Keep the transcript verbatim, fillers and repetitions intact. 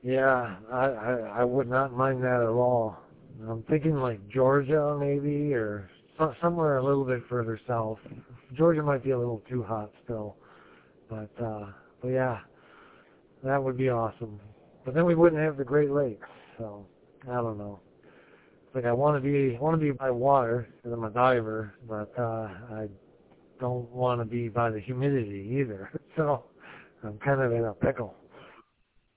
Yeah, I, I I would not mind that at all. I'm thinking like Georgia maybe, or so, somewhere a little bit further south. Georgia might be a little too hot still, but uh, but yeah, that would be awesome. But then we wouldn't have the Great Lakes, so I don't know. Like I want to be want to be by water because I'm a diver, but uh, I don't want to be by the humidity either. So I'm kind of in a pickle.